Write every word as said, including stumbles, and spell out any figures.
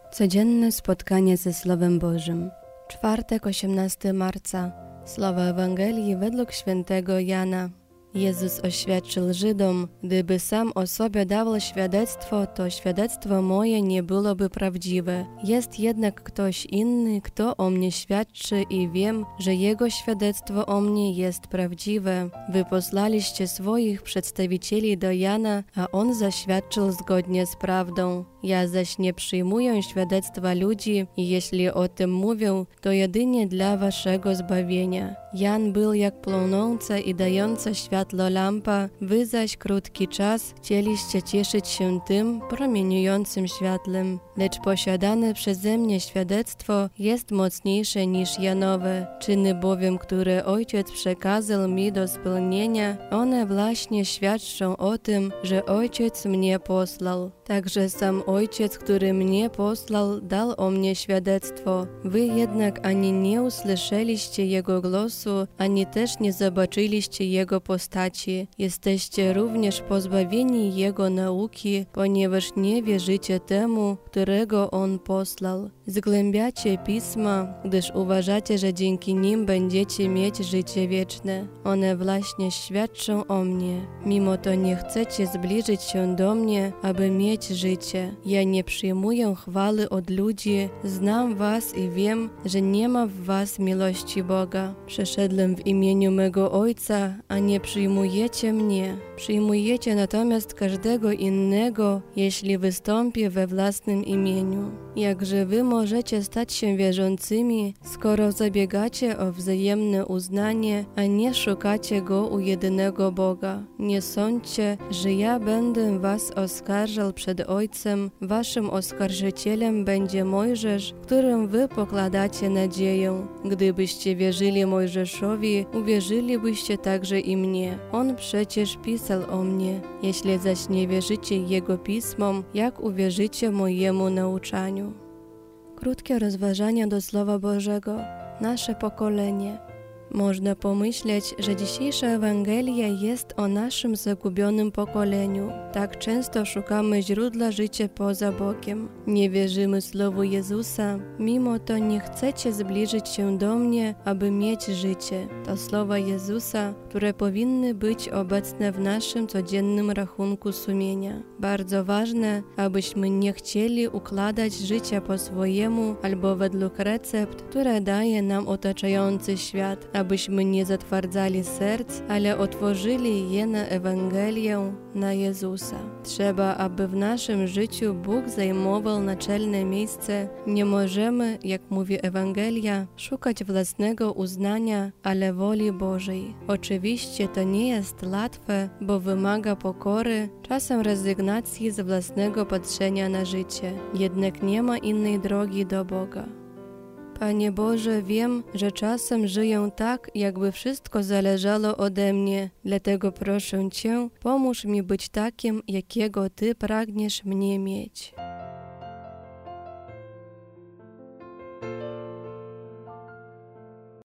Codzienne spotkanie ze Słowem Bożym. Czwartek, osiemnastego marca. Słowa Ewangelii według świętego Jana. Jezus oświadczył Żydom, gdyby sam o sobie dawał świadectwo, to świadectwo moje nie byłoby prawdziwe. Jest jednak ktoś inny, kto o mnie świadczy i wiem, że jego świadectwo o mnie jest prawdziwe. Wy posłaliście swoich przedstawicieli do Jana, a on zaświadczył zgodnie z prawdą. Ja zaś nie przyjmuję świadectwa ludzi i jeśli o tym mówię, to jedynie dla waszego zbawienia. Jan był jak płonąca i dająca światło lampa, wy zaś krótki czas chcieliście cieszyć się tym promieniującym światłem. Lecz posiadane przeze mnie świadectwo jest mocniejsze niż Janowe. Czyny bowiem, które Ojciec przekazał mi do spełnienia, one właśnie świadczą o tym, że Ojciec mnie posłał. Także sam Ojciec, który mnie posłał, dał o mnie świadectwo. Wy jednak ani nie usłyszeliście Jego głosu, ani też nie zobaczyliście Jego postaci. Jesteście również pozbawieni Jego nauki, ponieważ nie wierzycie temu, którego On posłał. Zgłębiacie Pisma, gdyż uważacie, że dzięki nim będziecie mieć życie wieczne. One właśnie świadczą o mnie. Mimo to nie chcecie zbliżyć się do mnie, aby mieć życie. Ja nie przyjmuję chwały od ludzi, znam was i wiem, że nie ma w was miłości Boga. Przeszedłem w imieniu mego Ojca, a nie przyjmujecie mnie. Przyjmujecie natomiast każdego innego, jeśli wystąpi we własnym imieniu. Jakże wy możecie stać się wierzącymi, skoro zabiegacie o wzajemne uznanie, a nie szukacie Go u jedynego Boga. Nie sądźcie, że ja będę was oskarżał przed Ojcem. Waszym oskarżycielem będzie Mojżesz, którym wy pokładacie nadzieję. Gdybyście wierzyli Mojżeszowi, uwierzylibyście także i mnie. On przecież pisał o mnie. Jeśli zaś nie wierzycie Jego pismom, jak uwierzycie mojemu nauczaniu? Krótkie rozważania do Słowa Bożego. Nasze pokolenie. Można pomyśleć, że dzisiejsza Ewangelia jest o naszym zagubionym pokoleniu. Tak często szukamy źródła życia poza Bogiem. Nie wierzymy Słowu Jezusa, mimo to nie chcecie zbliżyć się do mnie, aby mieć życie. To słowa Jezusa, które powinny być obecne w naszym codziennym rachunku sumienia. Bardzo ważne, abyśmy nie chcieli układać życia po swojemu albo według recept, które daje nam otaczający świat. Abyśmy nie zatwardzali serc, ale otworzyli je na Ewangelię, na Jezusa. Trzeba, aby w naszym życiu Bóg zajmował naczelne miejsce. Nie możemy, jak mówi Ewangelia, szukać własnego uznania, ale woli Bożej. Oczywiście to nie jest łatwe, bo wymaga pokory, czasem rezygnacji z własnego patrzenia na życie. Jednak nie ma innej drogi do Boga. Panie Boże, wiem, że czasem żyję tak, jakby wszystko zależało ode mnie. Dlatego proszę Cię, pomóż mi być takim, jakiego Ty pragniesz mnie mieć.